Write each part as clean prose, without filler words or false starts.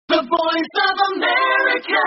The Voice of America.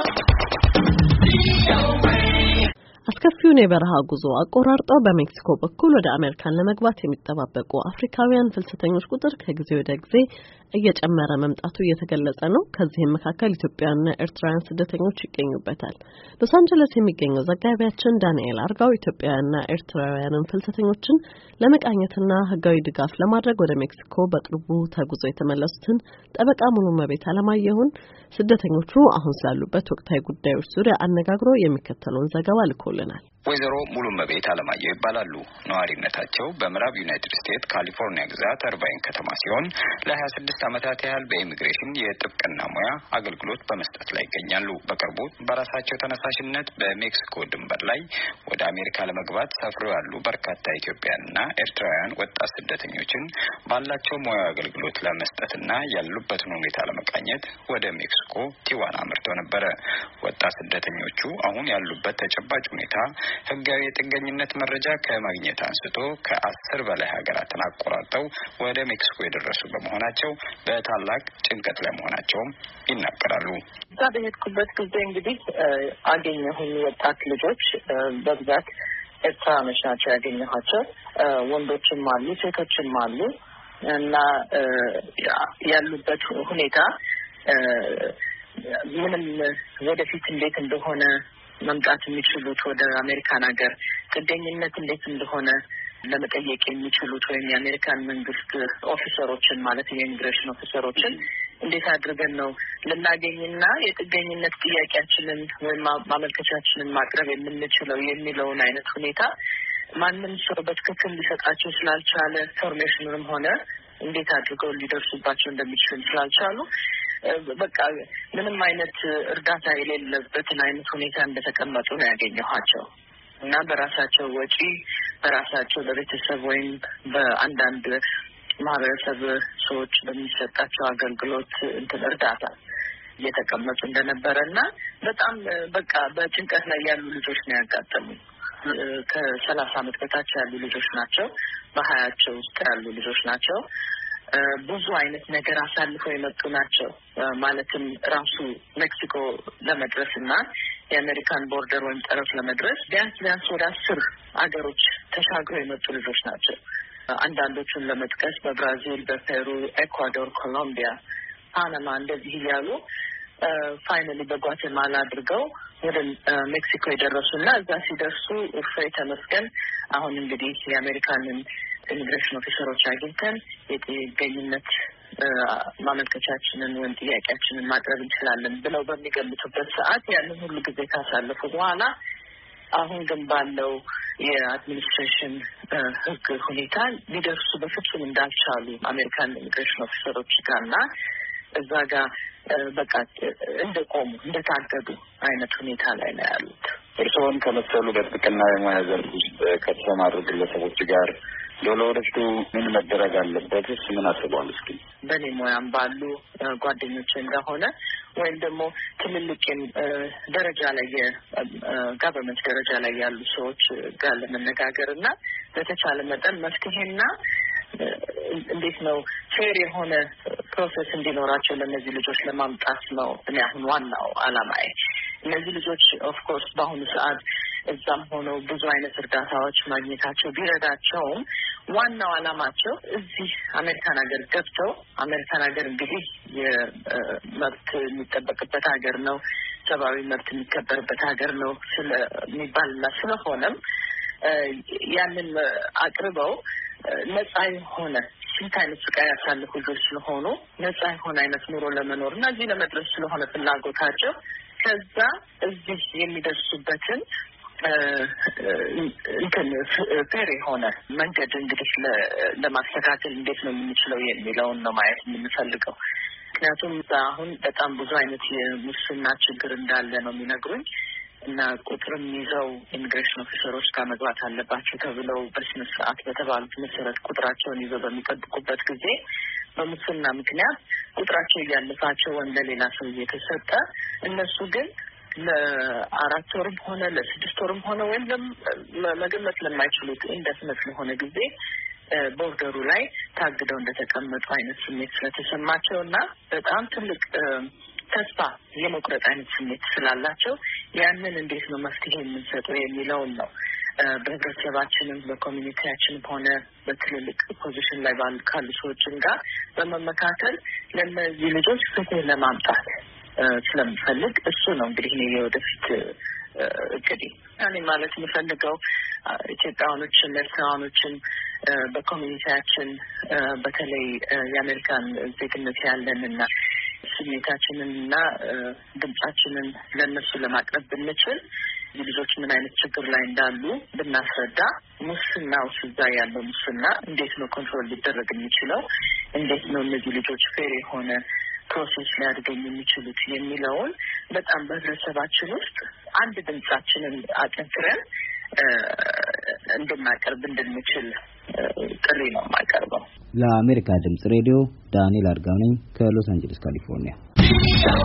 አስከፊውን የበረሃ ጉዞ አቆራርጠው በሜክሲኮ በኩል ወደ አሜሪካን ለመግባት የሚጠባበቁ አፍሪካውያን ፍልሰተኞች ቁጥር ከጊዜ ወደ ጊዜ እየጨመረ መምጣቱ እየተገለጸ ነው። ከዚህም መካከል ኢትዮጵያውያንና ኤርትራውያን ስደተኞች ይገኙበታል። ሎስ አንጀለስ የሚገኘው ዘጋቢያችን ዳንኤል አርጋው ኢትዮጵያውያንና ኤርትራውያን ፍልሰተኞችን ለመቃኘትና ህጋዊ ድጋፍ ለማድረግ ወደ ሜክሲኮ በቅርቡ ተጉዘው የተመለሱትን ጠበቃ ሙሉመቤት አለማየሁን ስደተኞቹ አሁን ስላሉበት ወቅታዊ ጉዳዮች ዙሪያ አነጋግሮ የሚከተለውን ዘገባ ልኮልናል። ወይዘሮ ሙሉመቤት አለማየሁ ይባላሉ። ነዋሪነታቸው በምዕራብ ዩናይትድ ስቴትስ ካሊፎርኒያ ግዛት አርባይን ከተማ ሲሆን ለ26 ዓመታት ያህል በኢሚግሬሽን የጥብቅና ሙያ አገልግሎት በመስጠት ላይ ይገኛሉ። በቅርቡ በራሳቸው ተነሳሽነት በሜክሲኮ ድንበር ላይ ወደ አሜሪካ ለመግባት ሰፍረው ያሉ በርካታ ኢትዮጵያውያንና ኤርትራውያን ወጣት ስደተኞችን ባላቸው ሙያ አገልግሎት ለመስጠትና ያሉበትን ሁኔታ ለመቃኘት ወደ ሜክሲኮ ቲዋና አምርተው ነበር። ወጣት ስደተኞቹ አሁን ያሉበት ተጨባጭ ሁኔታ ህጋዊ የጥገኝነት መረጃ ከማግኘት አንስቶ ከ10 በላይ ሀገራትን አቆራርጠው ወደ ሜክሲኮ የደረሱ በመሆናቸው በታላቅ ጭንቀት ላይ መሆናቸውም ይናገራሉ። በሄድኩበት ጊዜ እንግዲህ አገኘሁኝ ወጣት ልጆች በብዛት ኤርትራውያኖች ናቸው ያገኘኋቸው። ወንዶችም አሉ፣ ሴቶችም አሉ እና ያሉበት ሁኔታ ምንም ወደፊት እንዴት እንደሆነ መምጣት የሚችሉት ወደ አሜሪካን ሀገር ጥገኝነት እንዴት እንደሆነ ለመጠየቅ የሚችሉት ወይም የአሜሪካን መንግስት ኦፊሰሮችን ማለት የኢሚግሬሽን ኦፊሰሮችን እንዴት አድርገን ነው ልናገኝና የጥገኝነት ጥያቄያችንን ወይም ማመልከቻችንን ማቅረብ የምንችለው የሚለውን አይነት ሁኔታ ማንም ሰው በትክክል ሊሰጣቸው ስላልቻለ ኢንፎርሜሽኑንም ሆነ እንዴት አድርገው ሊደርሱባቸው እንደሚችሉ ስላልቻሉ በቃ ምንም አይነት እርዳታ የሌለበትን አይነት ሁኔታ እንደተቀመጡ ነው ያገኘኋቸው እና በራሳቸው ወጪ በራሳቸው በቤተሰብ ወይም በአንዳንድ ማህበረሰብ ሰዎች በሚሰጣቸው አገልግሎት እርዳታ እየተቀመጡ እንደነበረና በጣም በቃ በጭንቀት ላይ ያሉ ልጆች ነው ያጋጠሙኝ። ከ30 ዓመት በታች ያሉ ልጆች ናቸው። በ20ቸው ውስጥ ያሉ ልጆች ናቸው። ብዙ አይነት ነገር አሳልፈው የመጡ ናቸው። ማለትም ራሱ ሜክሲኮ ለመድረስና የአሜሪካን ቦርደር ወይም ጠረፍ ለመድረስ ቢያንስ ወደ 10 አገሮች ተሻግረው የመጡ ልጆች ናቸው። አንዳንዶቹን ለመጥቀስ በብራዚል፣ በፔሩ፣ ኤኳዶር፣ ኮሎምቢያ፣ ፓናማ እንደዚህ እያሉ ፋይናሊ በጓቴማላ አድርገው ወደ ሜክሲኮ የደረሱና እዛ ሲደርሱ እፎይ ተመስገን አሁን እንግዲህ የአሜሪካንን ኢሚግሬሽን ኦፊሰሮች አግኝተን የጥገኝነት ማመልከቻችንን ወይም ጥያቄያችንን ማቅረብ እንችላለን ብለው በሚገምቱበት ሰዓት ያንን ሁሉ ጊዜ ካሳለፉ በኋላ አሁን ግን ባለው የአድሚኒስትሬሽን ሕግ ሁኔታ ሊደርሱ በፍጹም እንዳልቻሉ አሜሪካን ኢሚግሬሽን ኦፊሰሮች ጋርና እዛ ጋር በቃ እንደቆሙ እንደታገዱ አይነት ሁኔታ ላይ ነው ያሉት። እርስዎን ከመሰሉ በጥብቅና የሙያ ዘርፍ ውስጥ ከተሰማሩ ግለሰቦች ጋር ለወደፊቱ ምን መደረግ አለበት? ምን አስበዋል? እስኪ በእኔ ሙያም ባሉ ጓደኞቼ እንደሆነ ወይም ደግሞ ትልልቅ ደረጃ ላይ የጋቨርንመንት ደረጃ ላይ ያሉ ሰዎች ጋር ለመነጋገር እና በተቻለ መጠን መፍትሄና እንዴት ነው ፌር የሆነ ፕሮሰስ እንዲኖራቸው ለእነዚህ ልጆች ለማምጣት ነው እኔ አሁን ዋናው አላማዬ። እነዚህ ልጆች ኦፍ ኮርስ በአሁኑ ሰዓት እዛም ሆነው ብዙ አይነት እርዳታዎች ማግኘታቸው ቢረዳቸውም ዋናው አላማቸው እዚህ አሜሪካን ሀገር ገብተው አሜሪካን ሀገር እንግዲህ የመብት የሚጠበቅበት ሀገር ነው፣ ሰብአዊ መብት የሚከበርበት ሀገር ነው ስለሚባልና ስለሆነም ያንን አቅርበው ነጻ የሆነ ስንት አይነት ስቃይ ያሳለፉ ልጆች ስለሆኑ ነጻ የሆነ አይነት ኑሮ ለመኖር እና እዚህ ለመድረስ ስለሆነ ፍላጎታቸው ከዛ እዚህ የሚደርሱበትን ፌር የሆነ መንገድ እንግዲህ ለማስተካከል እንዴት ነው የምንችለው የሚለውን ነው ማየት የምንፈልገው። ምክንያቱም አሁን በጣም ብዙ አይነት የሙስና ችግር እንዳለ ነው የሚነግሩኝ እና ቁጥርም ይዘው ኢሚግሬሽን ኦፊሰሮች ጋር መግባት አለባቸው ተብለው በስነ ስርዓት በተባሉት መሰረት ቁጥራቸውን ይዘው በሚጠብቁበት ጊዜ በሙስና ምክንያት ቁጥራቸው እያለፋቸው ወይም ለሌላ ሰው እየተሰጠ እነሱ ግን ለ4 ወርም ሆነ ለ6 ወርም ሆነ ወይም መገመት ለማይችሉት ኢንደፊኒት ለሆነ ጊዜ ቦርደሩ ላይ ታግደው እንደተቀመጡ አይነት ስሜት ስለተሰማቸውና በጣም ትልቅ ተስፋ የመቁረጥ አይነት ስሜት ስላላቸው ያንን እንዴት ነው መፍትሄ የምንሰጠው የሚለውን ነው በህብረተሰባችንም በኮሚኒቲያችንም ሆነ በትልልቅ ፖዚሽን ላይ ካሉ ሰዎችም ጋር በመመካከል ለእነዚህ ልጆች ፍትህ ለማምጣት ስለምፈልግ እሱ ነው እንግዲህ እኔ የወደፊት እቅዴ። እኔ ማለት የምፈልገው ኢትዮጵያውያኖችም ኤርትራውያኖችም በኮሚኒቲያችን በተለይ የአሜሪካን ዜግነት ያለንና ስሜታችንንና ድምጻችንን ለእነሱ ለማቅረብ ብንችል ልጆች ምን አይነት ችግር ላይ እንዳሉ ብናስረዳ፣ ሙስና ውስጥ ያለው ሙስና እንዴት ነው ኮንትሮል ሊደረግ የሚችለው፣ እንዴት ነው እነዚህ ልጆች ፌር የሆነ ፕሮሰስ ሊያድገኝ የሚችሉት የሚለውን በጣም በህብረተሰባችን ውስጥ አንድ ድምጻችንን አጠንክረን እንድናቀርብ እንድንችል ጥሪ ነው የማቀርበው። ለአሜሪካ ድምጽ ሬዲዮ ዳንኤል አርጋው ነኝ ከሎስ አንጀለስ ካሊፎርኒያ።